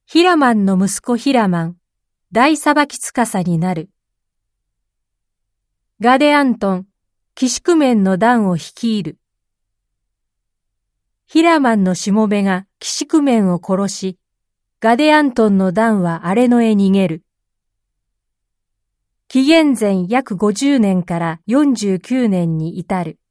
ヒラマンの息子ヒラマン、大裁き司になる。ガデアントン、寄宿面の団を率いる。ヒラマンのしもべが寄宿面を殺し、ガデアントンの団は荒れ野へ逃げる。紀元前約50年から49年に至る。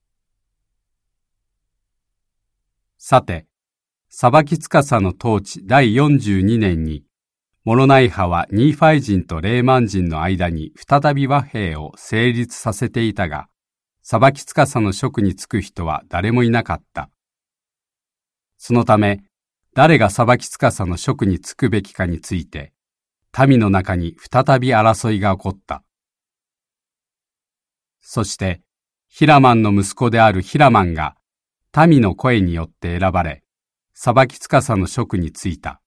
さて、裁き司の統治第42年に、モロナイ派はニーファイ人とレーマン人の間に再び和平を成立させていたが、裁き司の職に就く人は誰もいなかった。そのため、誰が裁き司の職に就くべきかについて、民の中に再び争いが起こった。そして、ヒラマンの息子であるヒラマンが、民の声によって選ばれ、裁き司の職に就いた。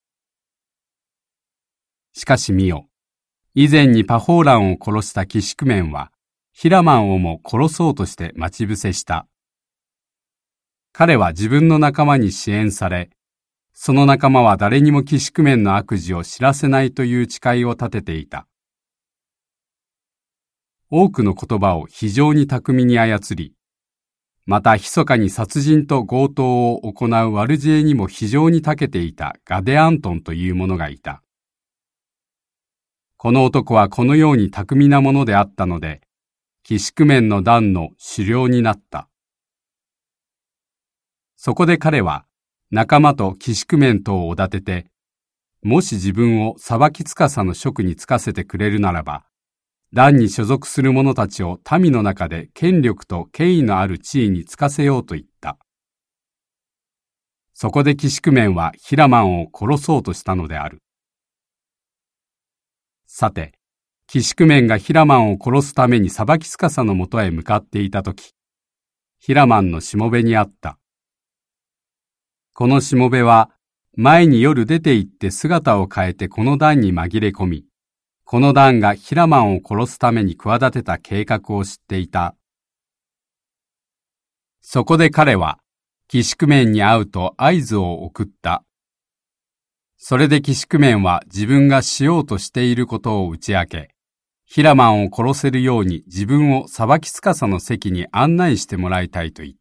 しかし見よ、以前にパホーランを殺した寄宿面は、ヒラマンをも殺そうとして待ち伏せした。彼は自分の仲間に支援され、その仲間は誰にも寄宿面の悪事を知らせないという誓いを立てていた。多くの言葉を非常に巧みに操り、また密かに殺人と強盗を行う悪知恵にも非常に長けていたガデアントンという者がいた。この男はこのように巧みなものであったので、寄宿面の団の首領になった。そこで彼は仲間と寄宿面とをおだてて、もし自分を裁き司の職に就かせてくれるならば、団に所属する者たちを民の中で権力と権威のある地位に就かせようと言った。そこで寄宿面はヒラマンを殺そうとしたのである。さて、寄宿面がヒラマンを殺すために裁き司のもとへ向かっていたとき、ヒラマンのしもべに会った。このしもべは、前に夜出て行って姿を変えてこの団に紛れ込み、この団がヒラマンを殺すために企てた計画を知っていた。そこで彼は、寄宿面に会うと合図を送った。それで寄宿面は自分がしようとしていることを打ち明け、ヒラマンを殺せるように自分を裁き司の席に案内してもらいたいと言った。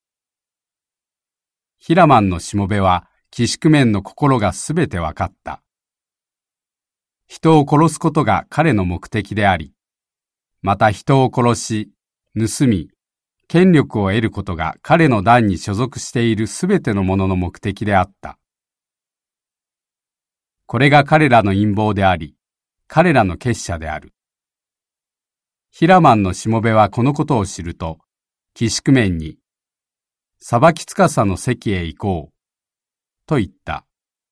ヒラマンのしもべは寄宿面の心がすべてわかった。人を殺すことが彼の目的であり、また人を殺し、盗み、権力を得ることが彼の団に所属しているすべてのものの目的であった。これが彼らの陰謀であり、彼らの結社である。ヒラマンのしもべはこのことを知ると、寄宿面に、裁き司の席へ行こう、と言った。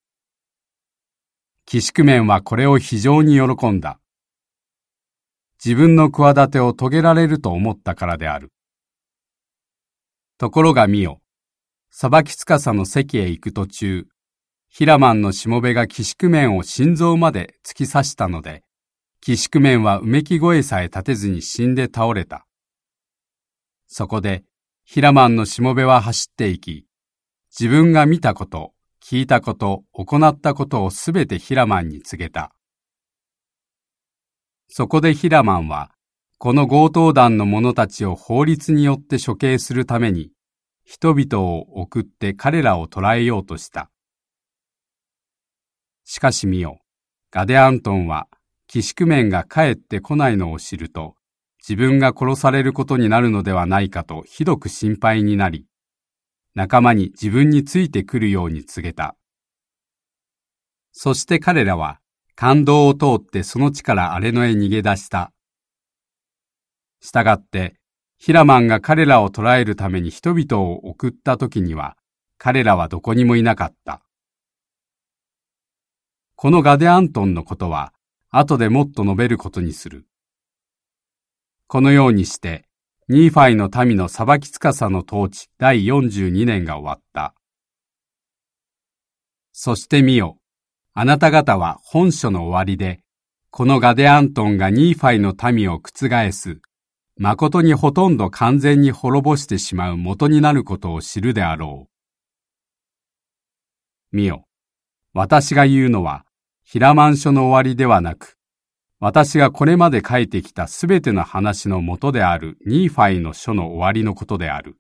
寄宿面はこれを非常に喜んだ。自分の企てを遂げられると思ったからである。ところが見よ、裁き司の席へ行く途中、ヒラマンのしもべが寄宿面を心臓まで突き刺したので、寄宿面はうめき声さえ立てずに死んで倒れた。そこで、ヒラマンのしもべは走っていき、自分が見たこと、聞いたこと、行ったことをすべてヒラマンに告げた。そこでヒラマンは、この強盗団の者たちを法律によって処刑するために、人々を送って彼らを捕らえようとした。しかし見よ、ガデアントンは、寄宿面が帰ってこないのを知ると、自分が殺されることになるのではないかとひどく心配になり、仲間に自分についてくるように告げた。そして彼らは、街道を通ってその地から荒れ野へ逃げ出した。したがって、ヒラマンが彼らを捕らえるために人々を送った時には、彼らはどこにもいなかった。このガデアントンのことは、後でもっと述べることにする。このようにして、ニーファイの民の裁き司の統治第42年が終わった。そして見よ、あなた方は本書の終わりで、このガデアントンがニーファイの民を覆す、誠にほとんど完全に滅ぼしてしまう元になることを知るであろう。見よ、 私が言うのは、ヒラマン書の終わりではなく、私がこれまで書いてきたすべての話の元であるニーファイの書の終わりのことである。